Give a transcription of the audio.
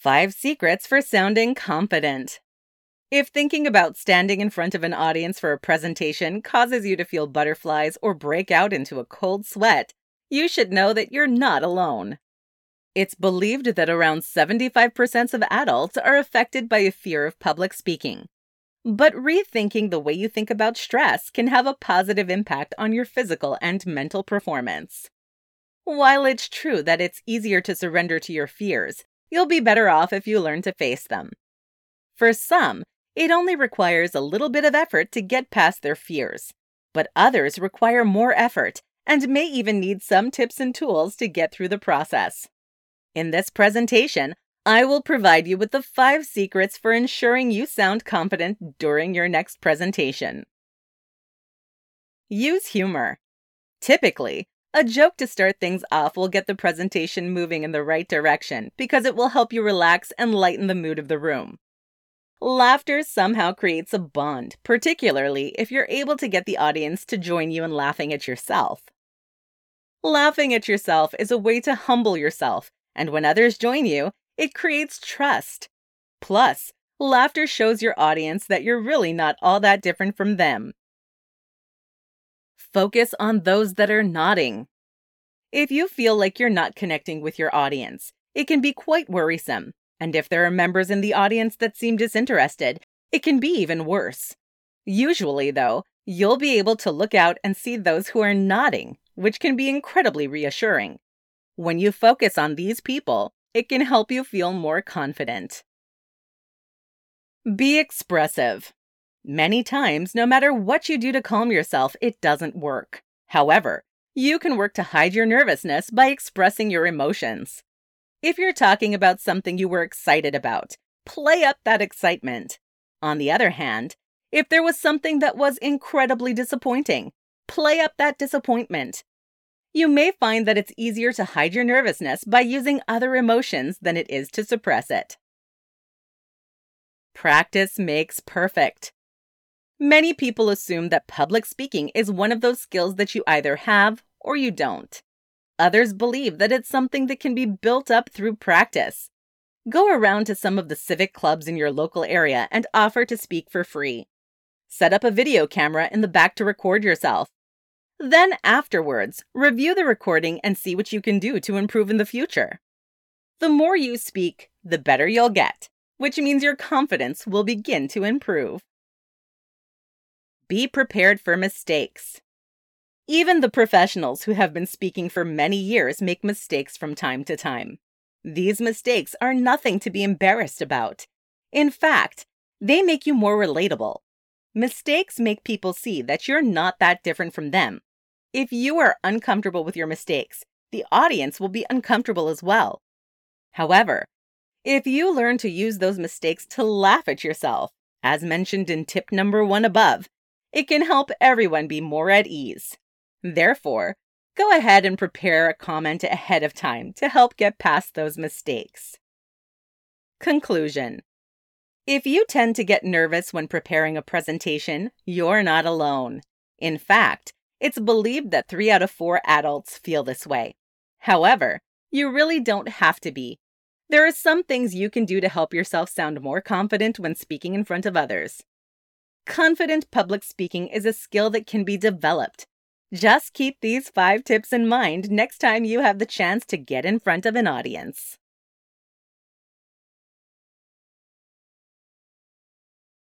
5 Secrets for Sounding Confident. If thinking about standing in front of an audience for a presentation causes you to feel butterflies or break out into a cold sweat, you should know that you're not alone. It's believed that around 75% of adults are affected by a fear of public speaking. But rethinking the way you think about stress can have a positive impact on your physical and mental performance. While it's true that it's easier to surrender to your fears, you'll be better off if you learn to face them. For some, it only requires a little bit of effort to get past their fears, but others require more effort and may even need some tips and tools to get through the process. In this presentation, I will provide you with the 5 secrets for ensuring you sound confident during your next presentation. Use humor. Typically, a joke to start things off will get the presentation moving in the right direction because it will help you relax and lighten the mood of the room. Laughter somehow creates a bond, particularly if you're able to get the audience to join you in laughing at yourself. Laughing at yourself is a way to humble yourself, and when others join you, it creates trust. Plus, laughter shows your audience that you're really not all that different from them. Focus on those that are nodding. If you feel like you're not connecting with your audience, it can be quite worrisome. And if there are members in the audience that seem disinterested, it can be even worse. Usually, though, you'll be able to look out and see those who are nodding, which can be incredibly reassuring. When you focus on these people, it can help you feel more confident. Be expressive. Many times, no matter what you do to calm yourself, it doesn't work. However, you can work to hide your nervousness by expressing your emotions. If you're talking about something you were excited about, play up that excitement. On the other hand, if there was something that was incredibly disappointing, play up that disappointment. You may find that it's easier to hide your nervousness by using other emotions than it is to suppress it. Practice makes perfect. Many people assume that public speaking is one of those skills that you either have or you don't. Others believe that it's something that can be built up through practice. Go around to some of the civic clubs in your local area and offer to speak for free. Set up a video camera in the back to record yourself. Then afterwards, review the recording and see what you can do to improve in the future. The more you speak, the better you'll get, which means your confidence will begin to improve. Be prepared for mistakes. Even the professionals who have been speaking for many years make mistakes from time to time. These mistakes are nothing to be embarrassed about. In fact, they make you more relatable. Mistakes make people see that you're not that different from them. If you are uncomfortable with your mistakes, the audience will be uncomfortable as well. However, if you learn to use those mistakes to laugh at yourself, as mentioned in tip number 1 above, it can help everyone be more at ease. Therefore, go ahead and prepare a comment ahead of time to help get past those mistakes. Conclusion. If you tend to get nervous when preparing a presentation, you're not alone. In fact, it's believed that 3 out of 4 adults feel this way. However, you really don't have to be. There are some things you can do to help yourself sound more confident when speaking in front of others. Confident public speaking is a skill that can be developed. Just keep these 5 tips in mind next time you have the chance to get in front of an audience.